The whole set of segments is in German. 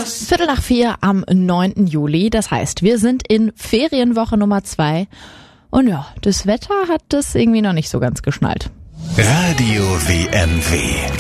3:15 am 9. Juli. Das heißt, wir sind in Ferienwoche Nummer 2. Und ja, das Wetter hat das irgendwie noch nicht so ganz geschnallt. Radio WMW.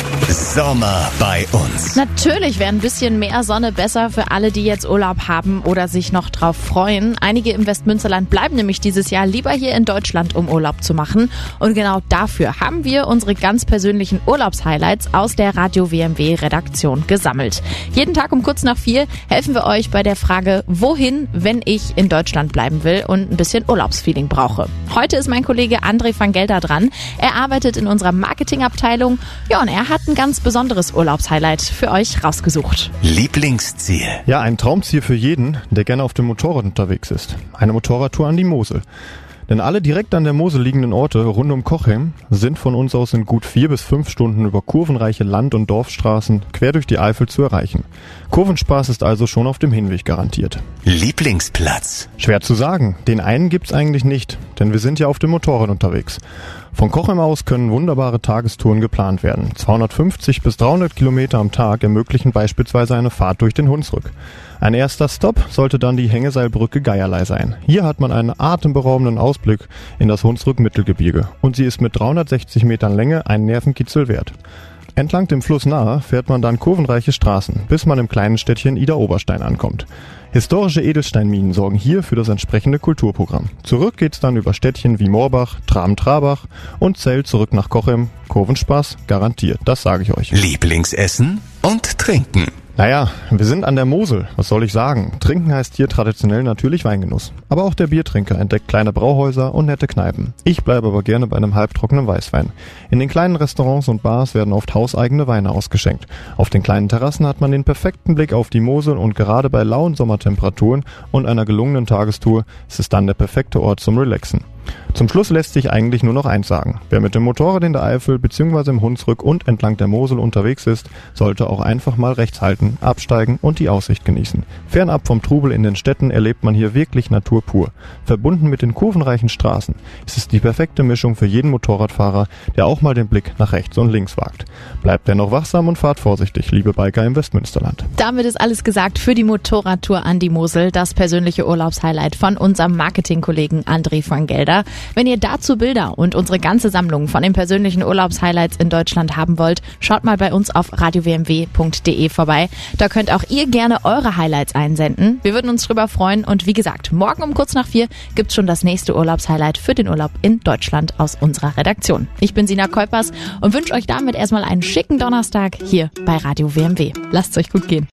Sommer bei uns. Natürlich wäre ein bisschen mehr Sonne besser für alle, die jetzt Urlaub haben oder sich noch drauf freuen. Einige im Westmünsterland bleiben nämlich dieses Jahr lieber hier in Deutschland, um Urlaub zu machen. Und genau dafür haben wir unsere ganz persönlichen Urlaubshighlights aus der Radio WMW Redaktion gesammelt. Jeden Tag um kurz nach 4 helfen wir euch bei der Frage, wohin, wenn ich in Deutschland bleiben will und ein bisschen Urlaubsfeeling brauche. Heute ist mein Kollege André van Gelder dran. Er arbeitet in unserer Marketingabteilung. Ja, und er hat ein ganz besonderes Urlaubshighlight für euch rausgesucht. Lieblingsziel. Ja, ein Traumziel für jeden, der gerne auf dem Motorrad unterwegs ist. Eine Motorradtour an die Mosel. Denn alle direkt an der Mosel liegenden Orte rund um Cochem sind von uns aus in gut 4 bis 5 Stunden über kurvenreiche Land- und Dorfstraßen quer durch die Eifel zu erreichen. Kurvenspaß ist also schon auf dem Hinweg garantiert. Lieblingsplatz. Schwer zu sagen, den einen gibt's eigentlich nicht, denn wir sind ja auf dem Motorrad unterwegs. Von Cochem aus können wunderbare Tagestouren geplant werden. 250 bis 300 Kilometer am Tag ermöglichen beispielsweise eine Fahrt durch den Hunsrück. Ein erster Stopp sollte dann die Hängeseilbrücke Geierlei sein. Hier hat man einen atemberaubenden Ausblick in das Hunsrück-Mittelgebirge und sie ist mit 360 Metern Länge einen Nervenkitzel wert. Entlang dem Fluss nahe fährt man dann kurvenreiche Straßen, bis man im kleinen Städtchen Idar-Oberstein ankommt. Historische Edelsteinminen sorgen hier für das entsprechende Kulturprogramm. Zurück geht's dann über Städtchen wie Moorbach, Traben-Trabach und Zell zurück nach Cochem. Kurvenspaß garantiert, das sage ich euch. Lieblingsessen und Trinken. Naja, wir sind an der Mosel, was soll ich sagen? Trinken heißt hier traditionell natürlich Weingenuss. Aber auch der Biertrinker entdeckt kleine Brauhäuser und nette Kneipen. Ich bleibe aber gerne bei einem halbtrockenen Weißwein. In den kleinen Restaurants und Bars werden oft hauseigene Weine ausgeschenkt. Auf den kleinen Terrassen hat man den perfekten Blick auf die Mosel und gerade bei lauen Sommertemperaturen und einer gelungenen Tagestour ist es dann der perfekte Ort zum Relaxen. Zum Schluss lässt sich eigentlich nur noch eins sagen. Wer mit dem Motorrad in der Eifel bzw. im Hunsrück und entlang der Mosel unterwegs ist, sollte auch einfach mal rechts halten, absteigen und die Aussicht genießen. Fernab vom Trubel in den Städten erlebt man hier wirklich Natur pur. Verbunden mit den kurvenreichen Straßen ist es die perfekte Mischung für jeden Motorradfahrer, der auch mal den Blick nach rechts und links wagt. Bleibt dennoch wachsam und fahrt vorsichtig, liebe Biker im Westmünsterland. Damit ist alles gesagt für die Motorradtour an die Mosel, das persönliche Urlaubshighlight von unserem Marketingkollegen André van Gelder. Wenn ihr dazu Bilder und unsere ganze Sammlung von den persönlichen Urlaubshighlights in Deutschland haben wollt, schaut mal bei uns auf radiowmw.de vorbei. Da könnt auch ihr gerne eure Highlights einsenden. Wir würden uns drüber freuen und wie gesagt, morgen um kurz nach 4 gibt's schon das nächste Urlaubshighlight für den Urlaub in Deutschland aus unserer Redaktion. Ich bin Sina Keupers und wünsche euch damit erstmal einen schicken Donnerstag hier bei Radio WMW. Lasst's euch gut gehen.